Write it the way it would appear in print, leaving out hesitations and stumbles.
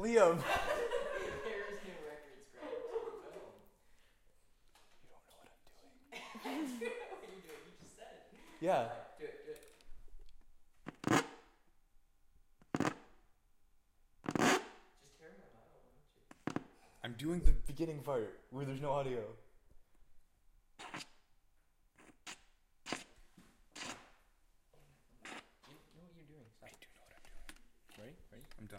Liam. Paris new record scratch. You don't know what I'm doing. I do know what you're doing. You just said it. Yeah. Alright, do it. Just carry my vinyl, why don't you? I'm doing the beginning part where there's no audio.